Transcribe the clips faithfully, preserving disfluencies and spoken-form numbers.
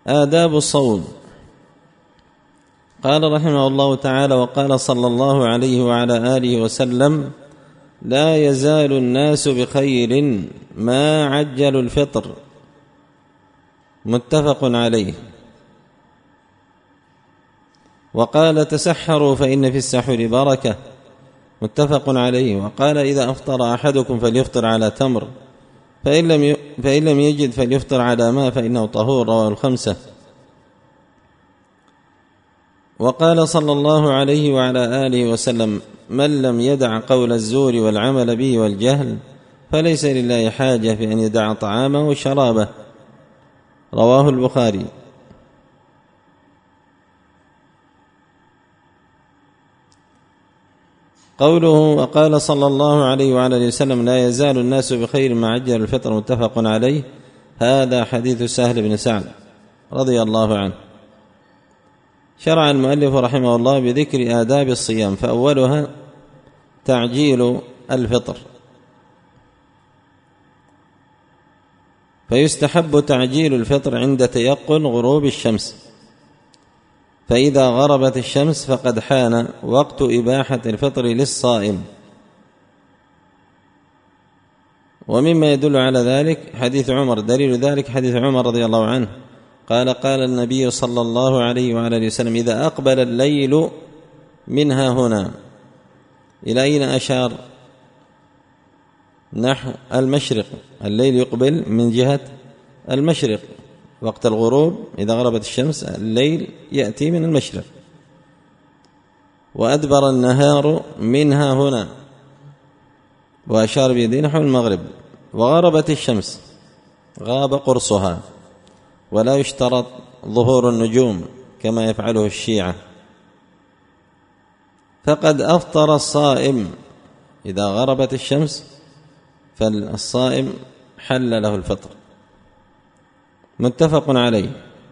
آداب الصوم. قال رحمه الله تعالى: وقال صلى الله عليه وعلى آله وسلم: لا يزال الناس بخير ما عجلوا الفطر. متفق عليه. وقال: تسحروا فإن في السحور بركة. متفق عليه. وقال: إذا أفطر أحدكم فليفطر على تمر، فإن لم فإن لم يجد فليفطر على ماء فإنه طهور. رواه الخمسة. وقال صلى الله عليه وعلى آله وسلم: من لم يدع قول الزور والعمل به والجهل فليس لله حاجة في أن يدع طعامه وشرابه. رواه البخاري. قوله: وقال صلى الله عليه وعلى آله وسلم: لا يزال الناس بخير ما عجل الفطر. متفق عليه. هذا حديث سهل بن سعد رضي الله عنه. شرع المؤلف رحمه الله بذكر آداب الصيام، فأولها تعجيل الفطر، فيستحب تعجيل الفطر عند تيقن غروب الشمس، فإذا غربت الشمس فقد حان وقت إباحة الفطر للصائم. ومما يدل على ذلك حديث عمر، دليل ذلك حديث عمر رضي الله عنه قال: قال النبي صلى الله عليه وعلى آله وسلم: إذا أقبل الليل منها هنا. إلى أين أشار؟ نحو المشرق. الليل يقبل من جهة المشرق وقت الغروب، إذا غربت الشمس الليل يأتي من المشرق. وأدبر النهار منها هنا، وأشار بيده نحو المغرب. وغربت الشمس غاب قرصها، ولا يشترط ظهور النجوم كما يفعله الشيعة. فقد أفطر الصائم إذا غربت الشمس، فالصائم حل له الفطر. متفق عليه.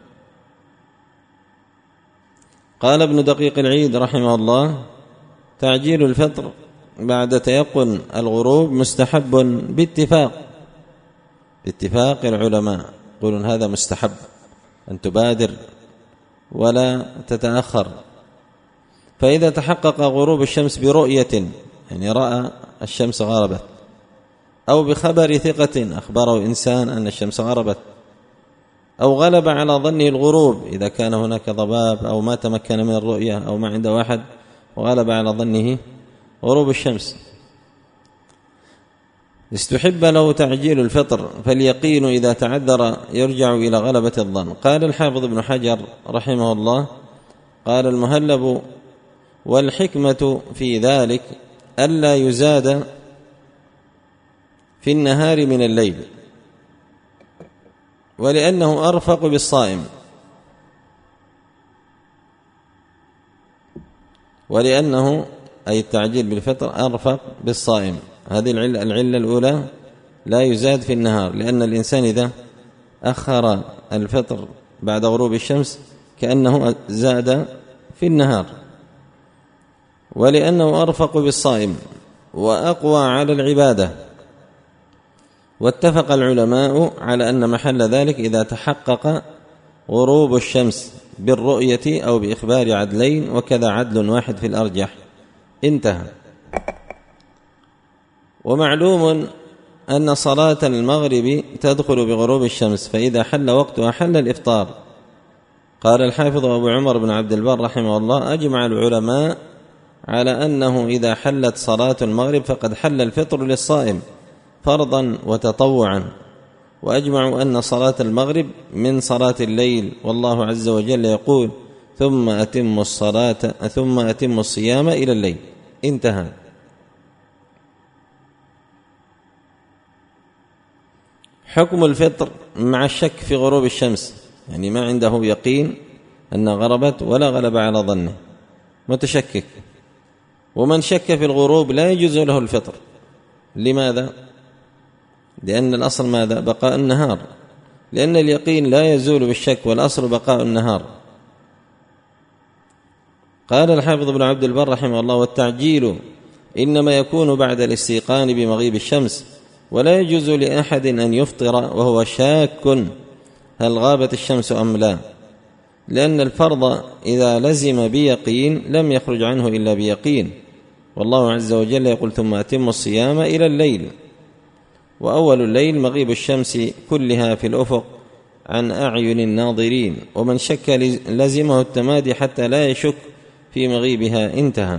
قال ابن دقيق العيد رحمه الله: تعجيل الفطر بعد تيقن الغروب مستحب باتفاق باتفاق العلماء، يقولون هذا مستحب أن تبادر ولا تتأخر. فإذا تحقق غروب الشمس برؤية، يعني رأى الشمس غربت، أو بخبر ثقة أخبره إنسان أن الشمس غربت، أو غلب على ظنه الغروب إذا كان هناك ضباب أو ما تمكن من الرؤية أو ما عند واحد وغلب على ظنه غروب الشمس، استحب له تعجيل الفطر، فاليقين إذا تعذر يرجع إلى غلبة الظن. قال الحافظ ابن حجر رحمه الله: قال المهلب: والحكمة في ذلك ألا يزاد في النهار من الليل، ولأنه أرفق بالصائم، ولأنه أي التعجيل بالفطر أرفق بالصائم. هذه العلة, العلة الأولى: لا يزاد في النهار، لأن الإنسان إذا أخر الفطر بعد غروب الشمس كأنه زاد في النهار، ولأنه أرفق بالصائم وأقوى على العبادة. واتفق العلماء على أن محل ذلك إذا تحقق غروب الشمس بالرؤية أو بإخبار عدلين، وكذا عدل واحد في الأرجح. انتهى. ومعلوم أن صلاة المغرب تدخل بغروب الشمس، فإذا حل وقتها حل الإفطار. قال الحافظ أبو عمر بن عبد البر رحمه الله: أجمع العلماء على أنه إذا حلت صلاة المغرب فقد حل الفطر للصائم فرضا وتطوعا، وأجمعوا أن صلاة المغرب من صلاة الليل، والله عز وجل يقول: ثم أتم الصلاة ثم أتم الصيام إلى الليل. انتهى. حكم الفطر مع الشك في غروب الشمس، يعني ما عنده يقين أن غربت ولا غلب على ظنه، متشكك. ومن شك في الغروب لا يجوز له الفطر. لماذا؟ لأن الأصل ماذا؟ بقاء النهار، لأن اليقين لا يزول بالشك، والأصل بقاء النهار. قال الحافظ ابن عبد البر رحمه الله: والتعجيل إنما يكون بعد الاستيقان بمغيب الشمس، ولا يجوز لأحد أن يفطر وهو شاك هل غابت الشمس أم لا، لأن الفرض إذا لزم بيقين لم يخرج عنه إلا بيقين، والله عز وجل يقول ثم أتم الصيام إلى الليل، وأول الليل مغيب الشمس كلها في الأفق عن أعين الناظرين، ومن شك لزمه التمادي حتى لا يشك في مغيبها انتهى.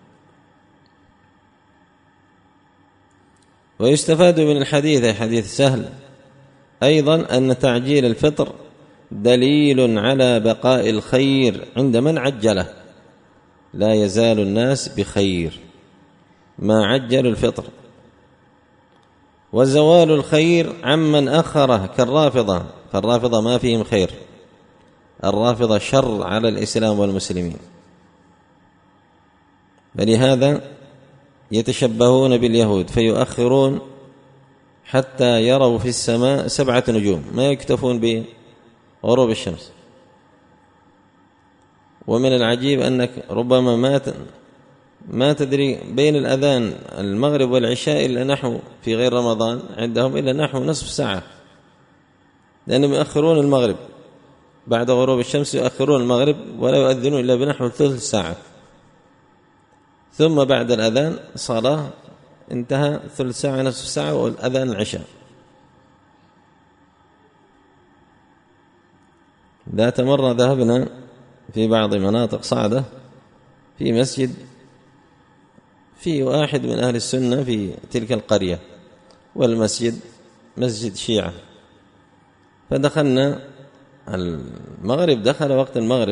ويستفاد من الحديث أي حديث سهل أيضا أن تعجيل الفطر دليل على بقاء الخير عند من عجله، لا يزال الناس بخير ما عجلوا الفطر، وزوال الخير عمن أخره كالرافضة، فالرافضة ما فيهم خير، الرافضة شر على الإسلام والمسلمين، فلهذا يتشبهون باليهود فيؤخرون حتى يروا في السماء سبعة نجوم، ما يكتفون بغروب الشمس. ومن العجيب أنك ربما ما ما تدري بين الأذان المغرب والعشاء إلا نحو في غير رمضان عندهم إلا نحو نصف ساعة، لأنهم يؤخرون المغرب بعد غروب الشمس، يؤخرون المغرب ولا يؤذنون إلا بنحو ثلث ساعة، ثم بعد الأذان صلاة انتهى ثلث ساعة نصف ساعة والأذان العشاء. ذات مرة ذهبنا في بعض مناطق صعدة في مسجد في واحد من أهل السنة في تلك القرية، والمسجد مسجد شيعة، فدخلنا المغرب، دخل وقت المغرب،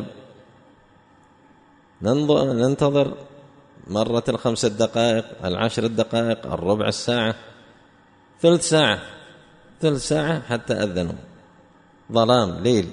ننتظر مرة الخمس دقائق، العشر الدقائق، الربع الساعة، ثلث ساعة ثلث ساعة حتى أذنوا، ظلام ليل،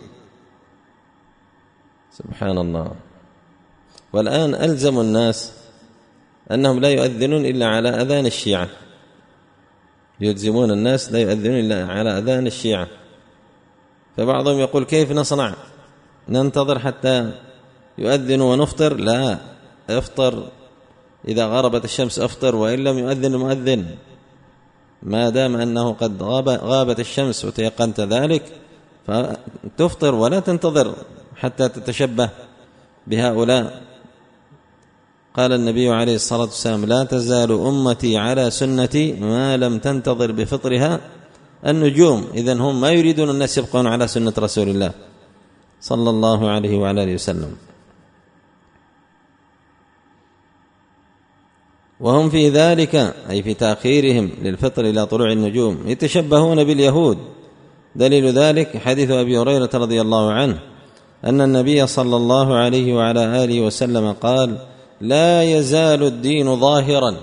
سبحان الله. والآن ألزم الناس أنهم لا يؤذنون إلا على أذان الشيعة، يلزمون الناس لا يؤذنون إلا على أذان الشيعة، فبعضهم يقول كيف نصنع، ننتظر حتى يؤذنوا ونفطر؟ لا، افطر إذا غربت الشمس أفطر، وإن لم يؤذن المؤذن ما دام أنه قد غاب غابت الشمس وتيقنت ذلك فتفطر ولا تنتظر حتى تتشبه بهؤلاء. قال النبي عليه الصلاة والسلام لا تزال أمتي على سنتي ما لم تنتظر بفطرها النجوم. إذن هم ما يريدون الناس يبقون على سنة رسول الله صلى الله عليه وعلى آله وسلم، وهم في ذلك أي في تأخيرهم للفطر إلى طلوع النجوم يتشبهون باليهود. دليل ذلك حديث أبي هريرة رضي الله عنه أن النبي صلى الله عليه وعلى آله وسلم قال لا يزال الدين ظاهرا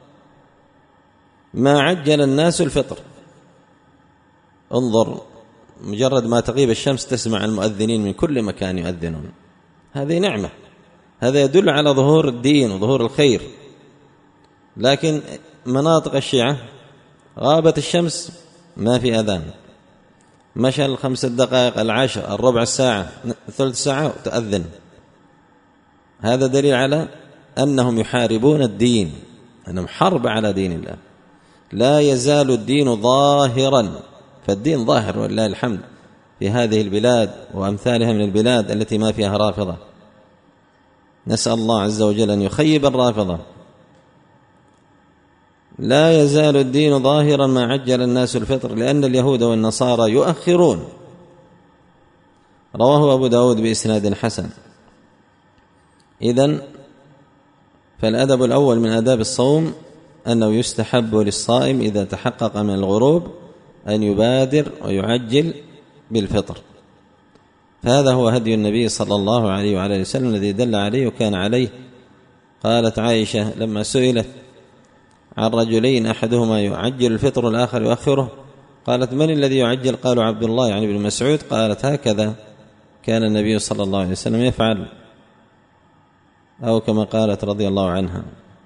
ما عجل الناس الفطر. انظر، مجرد ما تغيب الشمس تسمع المؤذنين من كل مكان يؤذنون، هذه نعمة، هذا يدل على ظهور الدين وظهور الخير. لكن مناطق الشيعة غابت الشمس ما في أذان، مشى الخمس دقائق، العشر، الربع الساعة، ثلث ساعة تؤذن. هذا دليل على أنهم يحاربون الدين، أنهم حرب على دين الله. لا يزال الدين ظاهرا، فالدين ظاهر ولله الحمد في هذه البلاد وأمثالها من البلاد التي ما فيها رافضة. نسأل الله عز وجل أن يخيب الرافضة. لا يزال الدين ظاهرا ما عجل الناس الفطر لأن اليهود والنصارى يؤخرون. رواه أبو داود بإسناد حسن. إذن فالأدب الأول من آداب الصوم أنه يستحب للصائم إذا تحقق من الغروب أن يبادر ويعجل بالفطر، فهذا هو هدي النبي صلى الله عليه وعلى آله وسلم الذي دل عليه وكان عليه. قالت عائشة لما سئلت عن رجلين أحدهما يعجل الفطر والآخر يؤخره قالت من الذي يعجل؟ قالوا عبد الله يعني بن مسعود. قالت هكذا كان النبي صلى الله عليه وسلم يفعل، أو كما قالت رضي الله عنها.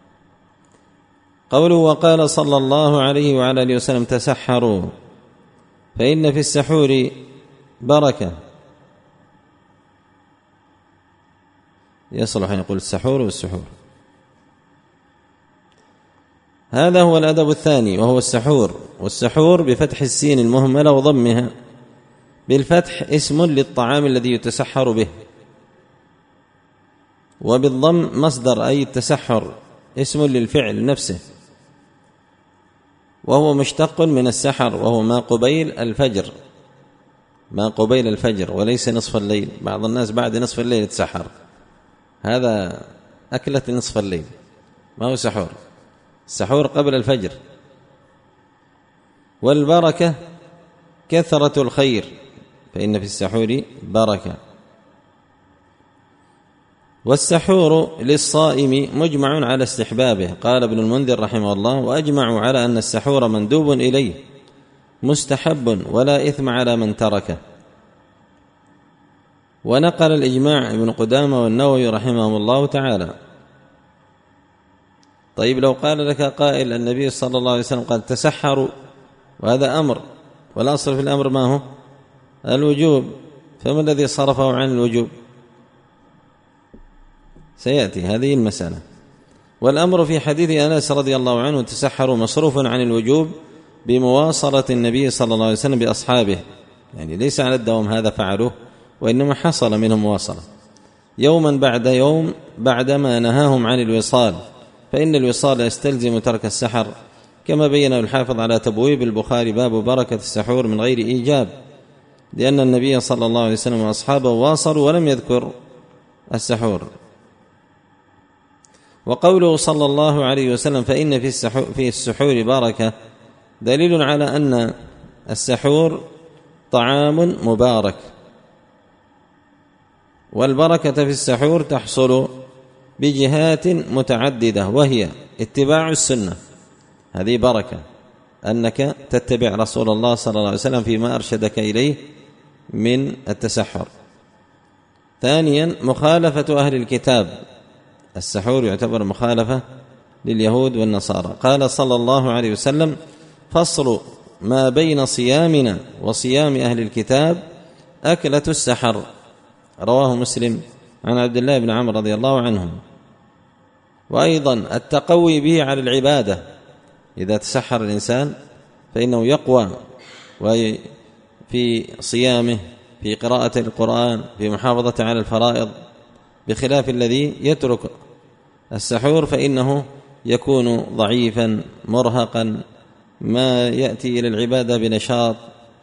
قوله وقال صلى الله عليه وعلى آله وسلم تسحروا فإن في السحور بركة. يصلح أن يقول السحور والسحور. هذا هو الأدب الثاني وهو السحور، والسحور بفتح السين المهملة وضمها بالفتح اسم للطعام الذي يتسحر به، وبالضم مصدر أي التسحر اسم للفعل نفسه، وهو مشتق من السحر وهو ما قبيل الفجر، ما قبيل الفجر وليس نصف الليل. بعض الناس بعد نصف الليل يتسحر، هذا أكلة نصف الليل، ما هو سحور. السحور قبل الفجر. والبركة كثرة الخير، فإن في السحور بركة. والسحور للصائم مجمع على استحبابه، قال ابن المنذر رحمه الله: وأجمعوا على أن السحور مندوب إليه مستحب ولا إثم على من تركه. ونقل الإجماع ابن قدامة والنووي رحمهم الله تعالى. طيب لو قال لك قائل النبي صلى الله عليه وسلم قال تسحروا، وهذا أمر، والأصل في الأمر ما هو؟ الوجوب، فما الذي صرفه عن الوجوب؟ سيأتي هذه المسألة. والأمر في حديث أنس رضي الله عنه تسحروا مصروف عن الوجوب بمواصلة النبي صلى الله عليه وسلم بأصحابه، يعني ليس على الدوام هذا فعلوه، وإنما حصل منهم مواصلة يوما بعد يوم بعدما نهاهم عن الوصال، فإن الوصال يستلزم ترك السحر، كما بين الحافظ على تبويب البخاري باب بركة السحور من غير إيجاب، لأن النبي صلى الله عليه وسلم وأصحابه واصلوا ولم يذكر السحور. وقوله صلى الله عليه وسلم فإن في السحور, في السحور بركة دليل على أن السحور طعام مبارك، والبركة في السحور تحصل بجهات متعددة، وهي اتباع السنة، هذه بركة، أنك تتبع رسول الله صلى الله عليه وسلم فيما أرشدك إليه من التسحر. ثانيا مخالفة أهل الكتاب، السحور يعتبر مخالفة لليهود والنصارى. قال صلى الله عليه وسلم فصل ما بين صيامنا وصيام أهل الكتاب أكلة السحر، رواه مسلم عن عبد الله بن عمرو رضي الله عنهم. وأيضا التقوي به على العبادة، إذا تسحر الإنسان فإنه يقوى في صيامه، في قراءة القرآن، في محافظة على الفرائض، بخلاف الذي يترك السحور فإنه يكون ضعيفا مرهقا، ما يأتي إلى العبادة بنشاط.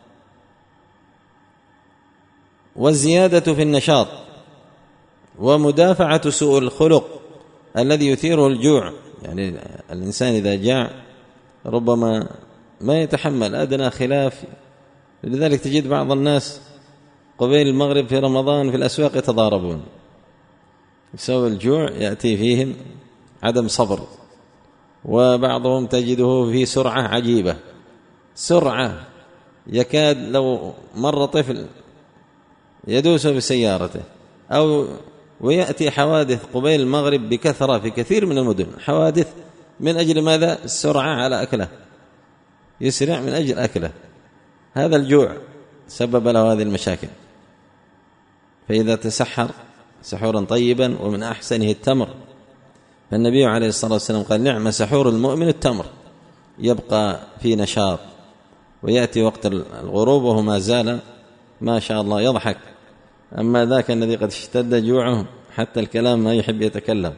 والزيادة في النشاط، ومدافعة سوء الخلق الذي يثيره الجوع، يعني الإنسان إذا جاع ربما ما يتحمل أدنى خلاف، لذلك تجد بعض الناس قبيل المغرب في رمضان في الأسواق يتضاربون بسبب الجوع، يأتي فيهم عدم صبر، وبعضهم تجده في سرعة عجيبة، سرعة يكاد لو مر طفل يدوس بسيارته، أو ويأتي حوادث قبيل المغرب بكثرة في كثير من المدن، حوادث من أجل ماذا؟ السرعة على أكله، يسرع من أجل أكله، هذا الجوع سبب له هذه المشاكل. فإذا تسحر سحورا طيبا ومن أحسنه التمر، فالنبي عليه الصلاة والسلام قال نعم سحور المؤمن التمر، يبقى في نشاط، ويأتي وقت الغروب وهو ما زال ما شاء الله يضحك، أما ذاك الذي قد اشتد جوعه حتى الكلام ما يحب يتكلم.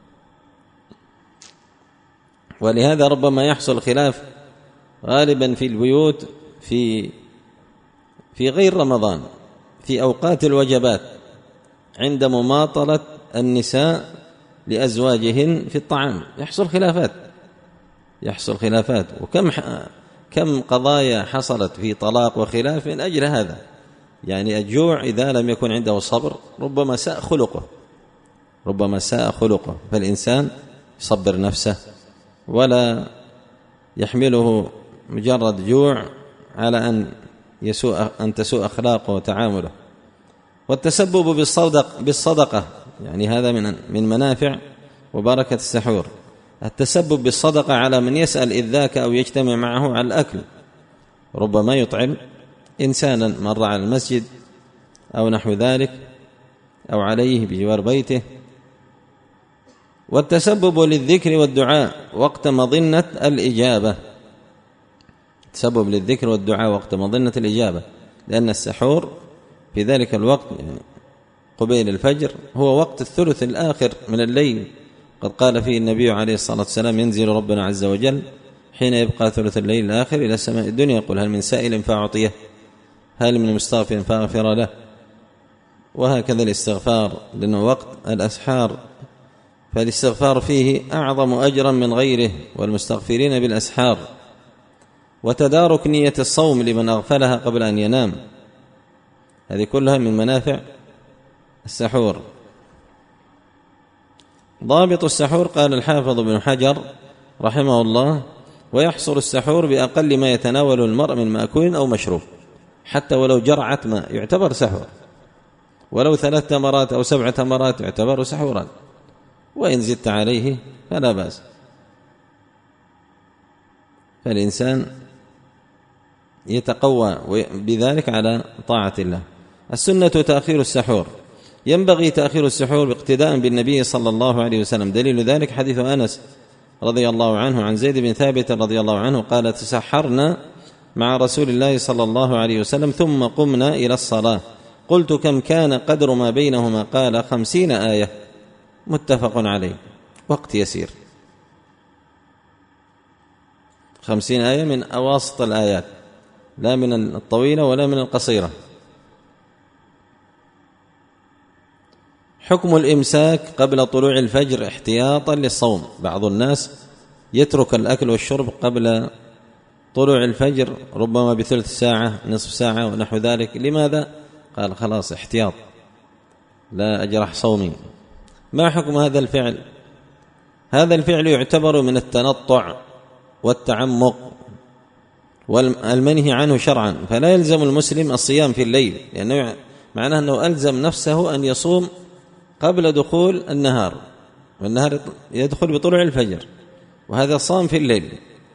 ولهذا ربما يحصل خلاف غالبا في البيوت في في غير رمضان، في أوقات الوجبات، عند مماطلة النساء لأزواجهن في الطعام يحصل خلافات، يحصل خلافات وكم كم قضايا حصلت في طلاق وخلاف من أجل هذا. يعني الجوع إذا لم يكن عنده صبر ربما ساء خلقه، ربما ساء خلقه، فالإنسان يصبر نفسه ولا يحمله مجرد جوع على أن يسوء أن تسوء أخلاقه وتعامله. والتسبب بالصدق بالصدقة، يعني هذا من من منافع وبركة السحور، التسبب بالصدقة على من يسأل إذ ذاك أو يجتمع معه على الأكل، ربما يطعم إنسانا مر على المسجد أو نحو ذلك، أو عليه بجوار بيته. والتسبب للذكر والدعاء وقت مظنة الإجابة، تسبب للذكر والدعاء وقت مظنة الإجابة، لأن السحور في ذلك الوقت يعني قبيل الفجر هو وقت الثلث الآخر من الليل. قد قال فيه النبي عليه الصلاة والسلام: ينزل ربنا عز وجل حين يبقى ثلث الليل الآخر إلى السماء الدنيا يقول: هل من سائل فأعطيه، هل من مستغفر فأغفر له. وهكذا الاستغفار، لأنه وقت الأسحار، فالاستغفار فيه أعظم أجرا من غيره، والمستغفرين بالأسحار. وتدارك نية الصوم لمن أغفلها قبل أن ينام، هذه كلها من منافع السحور. ضابط السحور قال الحافظ ابن حجر رحمه الله: ويحصل السحور بأقل ما يتناول المرء من مأكول أو مشروب، حتى ولو جرعة ماء يعتبر سحور، ولو ثلاث تمرات أو سبع تمرات يعتبر سحورا، وإن زدت عليه فلا بأس. فالإنسان يتقوى بذلك على طاعة الله. السنة تأخير السحور، ينبغي تأخير السحور باقتداء بالنبي صلى الله عليه وسلم. دليل ذلك حديث أنس رضي الله عنه عن زيد بن ثابت رضي الله عنه قال: تسحرنا مع رسول الله صلى الله عليه وسلم ثم قمنا إلى الصلاة، قلت: كم كان قدر ما بينهما؟ قال: خمسين آية، متفق عليه. وقت يسير، خمسين آية من أواسط الآيات، لا من الطويلة ولا من القصيرة. حكم الإمساك قبل طلوع الفجر احتياطا للصوم. بعض الناس يترك الأكل والشرب قبل طلوع الفجر ربما بثلث ساعة، نصف ساعة ونحو ذلك. لماذا؟ قال: خلاص احتياط، لا أجرح صومي. ما حكم هذا الفعل؟ هذا الفعل يعتبر من التنطع والتعمق والمنهي عنه شرعا، فلا يلزم المسلم الصيام في الليل، لأنه معناه أنه ألزم نفسه أن يصوم قبل دخول النهار، والنهار يدخل بطلوع الفجر، وهذا صام في الليل.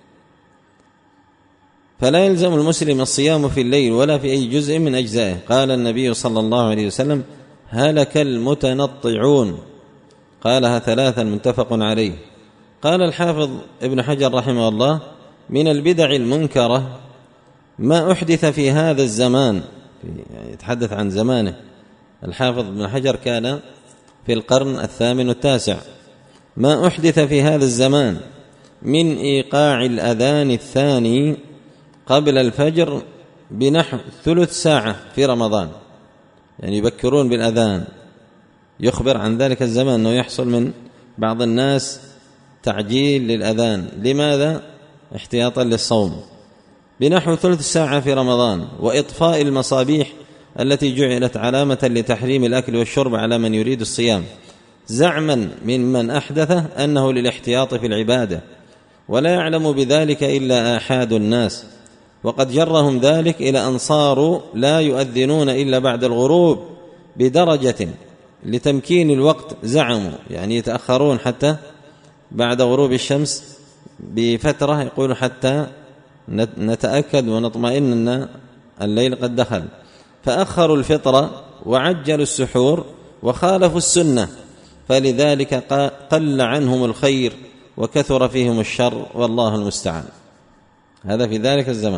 فلا يلزم المسلم الصيام في الليل ولا في أي جزء من أجزائه. قال النبي صلى الله عليه وسلم: هلك المتنطعون، قالها ثلاثا، متفق عليه. قال الحافظ ابن حجر رحمه الله: من البدع المنكرة ما أحدث في هذا الزمان، يعني يتحدث عن زمانه. الحافظ ابن حجر كان في القرن الثامن والتاسع. ما أحدث في هذا الزمان من إيقاع الأذان الثاني قبل الفجر بنحو ثلث ساعة في رمضان، يعني يبكرون بالأذان. يخبر عن ذلك الزمان أنه يحصل من بعض الناس تعجيل للأذان. لماذا؟ احتياطا للصوم. بنحو ثلث ساعة في رمضان. وإطفاء المصابيح التي جعلت علامة لتحريم الأكل والشرب على من يريد الصيام، زعما ممن أحدثه أنه للاحتياط في العبادة، ولا يعلم بذلك إلا آحاد الناس، وقد جرهم ذلك إلى أن صاروا لا يؤذنون إلا بعد الغروب بدرجة لتمكين الوقت. زعموا يعني يتأخرون حتى بعد غروب الشمس بفترة، يقول حتى نتأكد ونطمئن أن الليل قد دخل. فأخروا الفطرة وعجلوا السحور وخالفوا السنة، فلذلك قل عنهم الخير وكثر فيهم الشر، والله المستعان. هذا في ذلك الزمان.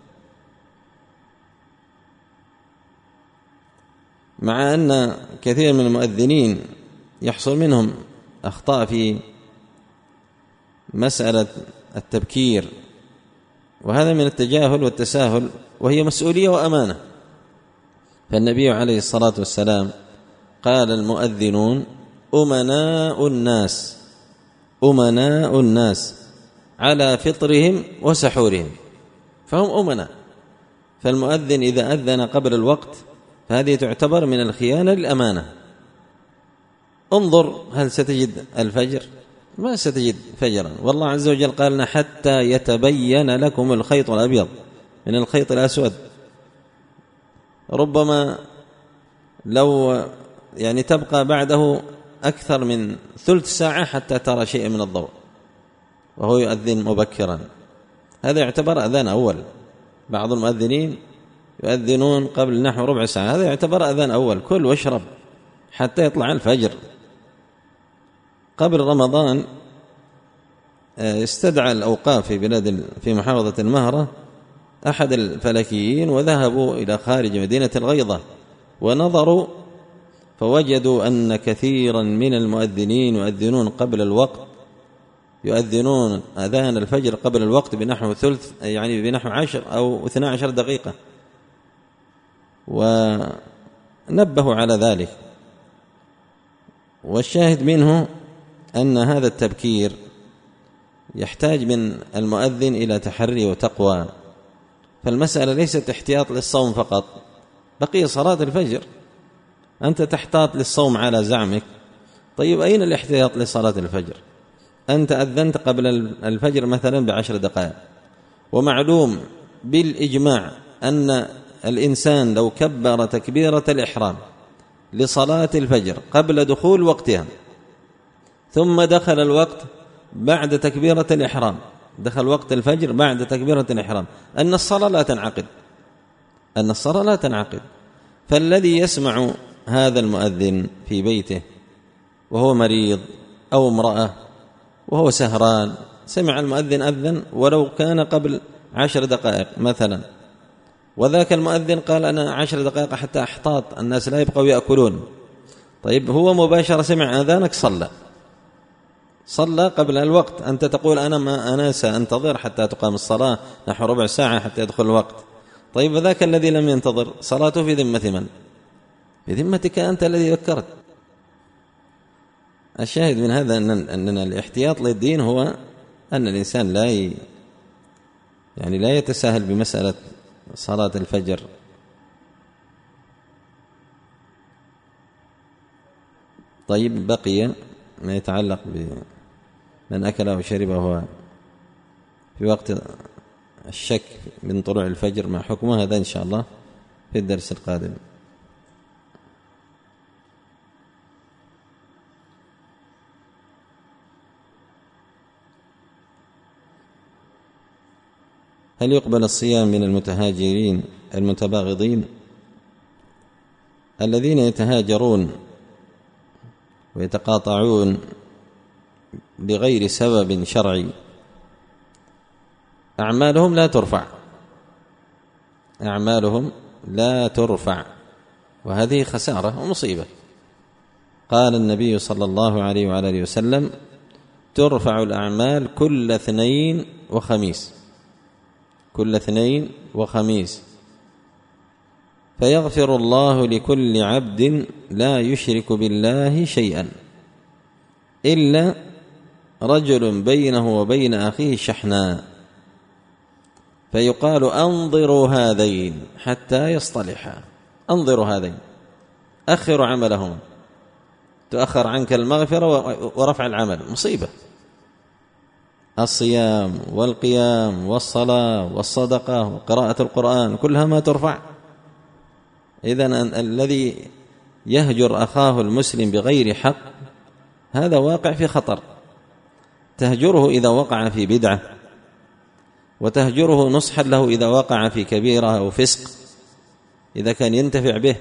مع أن كثير من المؤذنين يحصل منهم أخطاء في مسألة التبكير، وهذا من التجاهل والتساهل، وهي مسؤولية وأمانة. فالنبي عليه الصلاة والسلام قال: المؤذنون أمناء الناس، أمناء الناس على فطرهم وسحورهم، فهم أمناء. فالمؤذن إذا أذن قبل الوقت فهذه تعتبر من الخيانة للأمانة. انظر هل ستجد الفجر؟ ما ستجد فجرا، والله عز وجل قال لنا: حتى يتبين لكم الخيط الأبيض من الخيط الأسود. ربما لو يعني تبقى بعده أكثر من ثلث ساعة حتى ترى شيء من الضوء وهو يؤذن مبكرا. هذا يعتبر أذان أول. بعض المؤذنين يؤذنون قبل نحو ربع ساعة، هذا يعتبر أذان أول. كل واشرب حتى يطلع الفجر. قبل رمضان استدعى الأوقاف في بلاد في محافظة المهرة أحد الفلكيين وذهبوا إلى خارج مدينة الغيضة ونظروا فوجدوا أن كثيرا من المؤذنين يؤذنون قبل الوقت، يؤذنون أذان الفجر قبل الوقت بنحو ثلث، يعني بنحو عشر أو اثنا عشر دقيقة، ونبهوا على ذلك. والشاهد منه أن هذا التبكير يحتاج من المؤذن إلى تحري وتقوى، فالمسألة ليست احتياط للصوم فقط، بقي صلاة الفجر أنت تحتاط للصوم على زعمك. طيب أين الاحتياط لصلاة الفجر؟ أنت أذنت قبل الفجر مثلا بعشر دقائق، ومعلوم بالإجماع أن الإنسان لو كبر تكبيرة الإحرام لصلاة الفجر قبل دخول وقتها ثم دخل الوقت بعد تكبيرة الإحرام، دخل وقت الفجر بعد تكبيرة الإحرام، أن الصلاة لا تنعقد، أن الصلاة لا تنعقد. فالذي يسمع هذا المؤذن في بيته وهو مريض أو امرأة وهو سهران، سمع المؤذن أذن ولو كان قبل عشر دقائق مثلا، وذاك المؤذن قال أنا عشر دقائق حتى أحتاط الناس لا يبقوا يأكلون، طيب هو مباشرة سمع أذانك صلى صلى قبل الوقت، أنت تقول أنا ما أنا سأنتظر حتى تقام الصلاة نحو ربع ساعة حتى يدخل الوقت. طيب ذاك الذي لم ينتظر صلاته في ذمة من؟ في ذمتك أنت الذي ذكرت. الشاهد من هذا أننا الاحتياط للدين هو أن الإنسان لا ي... يعني لا يتساهل بمسألة صلاة الفجر. طيب بقي ما يتعلق بمن أكل أو شرب وهو في وقت الشك من طلوع الفجر ما حكمه، هذا إن شاء الله في الدرس القادم. هل يقبل الصيام من المتهاجرين المتباغضين الذين يتهاجرون ويتقاطعون بغير سبب شرعي؟ أعمالهم لا ترفع، أعمالهم لا ترفع، وهذه خسارة ومصيبة. قال النبي صلى الله عليه وعلى آله وسلم ترفع الأعمال كل اثنين وخميس، كل اثنين وخميس، فيغفر الله لكل عبد لا يشرك بالله شيئا إلا رجل بينه وبين أخيه شحناء، فيقال أنظروا هذين حتى يصطلحا، أنظروا هذين، أخروا عملهما، تؤخر عنك المغفرة ورفع العمل، مصيبة. الصيام والقيام والصلاة والصدقة وقراءة القرآن كلها ما ترفع. إذن الذي يهجر أخاه المسلم بغير حق هذا واقع في خطر، تهجره إذا وقع في بدعة، وتهجره نصحا له إذا وقع في كبيرة أو فسق إذا كان ينتفع به.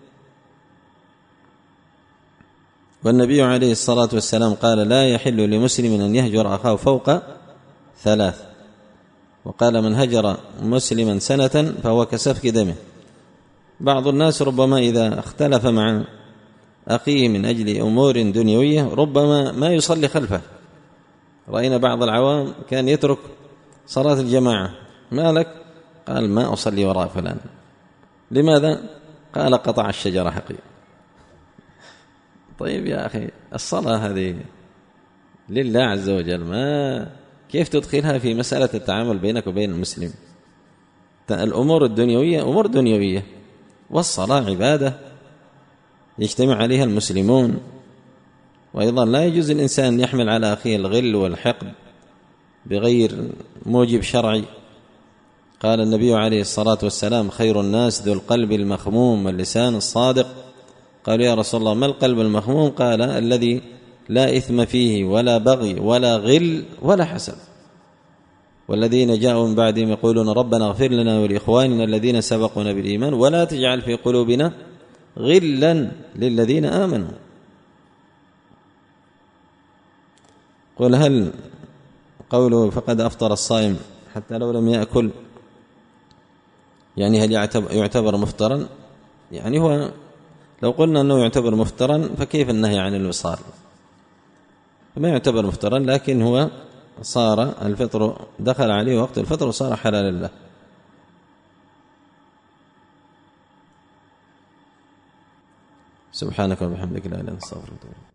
والنبي عليه الصلاة والسلام قال لا يحل لمسلم أن يهجر أخاه فوق ثلاث، وقال من هجر مسلما سنة فهو كسفك دمه. بعض الناس ربما إذا اختلف مع أخيه من أجل أمور دنيوية ربما ما يصلي خلفه. رأينا بعض العوام كان يترك صلاة الجماعة، ما لك؟ قال ما أصلي وراء فلان. لماذا؟ قال قطع الشجرة حقي. طيب يا أخي الصلاة هذه لله عز وجل، ما كيف تدخلها في مسألة التعامل بينك وبين المسلم؟ الأمور الدنيوية أمور دنيوية، والصلاة عبادة يجتمع عليها المسلمون. وأيضا لا يجوز الإنسان يحمل على أخيه الغل والحقد بغير موجب شرعي. قال النبي عليه الصلاة والسلام خير الناس ذو القلب المخموم واللسان الصادق. قالوا يا رسول الله ما القلب المخموم؟ قال الذي لا إثم فيه ولا بغي ولا غل ولا حسد. والذين جاءوا من بعدهم يقولون ربنا اغفر لنا ولإخواننا الذين سبقونا بالإيمان ولا تجعل في قلوبنا غلا للذين آمنوا. قل هل قوله فقد أفطر الصائم حتى لو لم يأكل يعني هل يعتبر مفطرا؟ يعني هو لو قلنا أنه يعتبر مفطرا فكيف النهي عن الوصال؟ ما يعتبر مفطرا، لكن هو صار الفطر دخل عليه وقت الفطر وصار حلالا له. سبحانك وبحمدك لا اله الا انت استغفرك.